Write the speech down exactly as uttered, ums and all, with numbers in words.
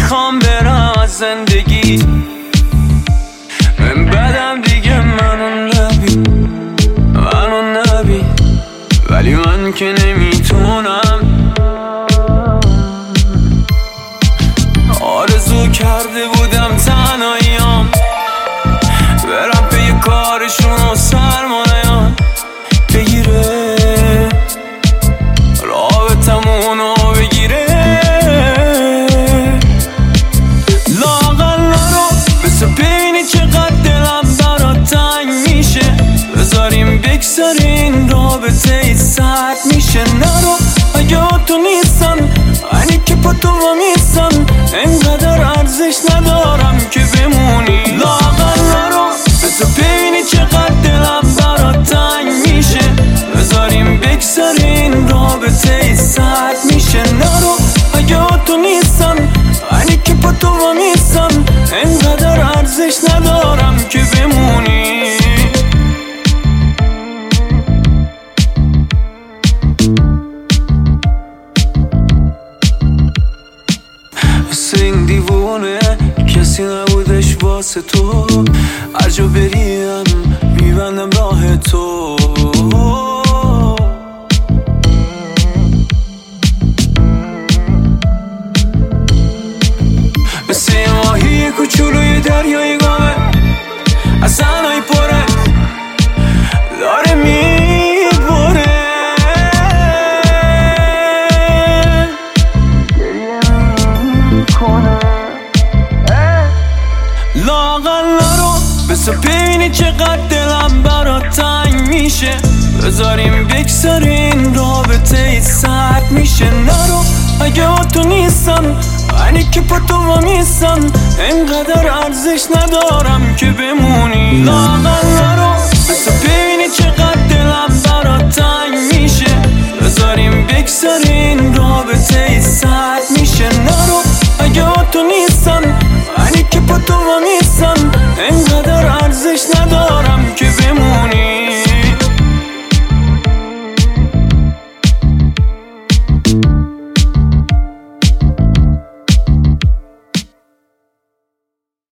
میخوام برم از زندگی، من بدم دیگه منو نبی، منو نبی، ولی من که نمیتونم. آرزو کرده بودم تنهاییام برم پی کارشون و سرمایه‌ام بگیره، رابطمونو بگیره. لااقل نرو بسه ببینی چقدر دلم برات تنگ میشه، بذاریم بگذارین رابطه ای سرد میشه. نرو اگه تو نیستن اینی که پا تو میستن، انقدر ارزش ندارم که بمونی. لااقل نرو بسه ببینی چقدر دلم برات تنگ میشه، بذاریم بگذارین رابطه ای سرد میشه. نرو اگه تو نیستن اینی که پا تو میستن، انقدر ارزش ندارم که بمونی. مثل این دیوونه کسی نبودش واسه تو، هر جا بریم میبندم راه تو. مثل یه ماهی کوچولوی دریای گامه، از زنهای پره داره میبره. لااقل نرو بسه ببینی چقدر دلم برات تنگ میشه، بذاریم بگذارین رابطه ای سرد میشه. نرو اگه تو نیستن اینی که پا تو میستن، انقدر ارزش ندارم که بمونی. لااقل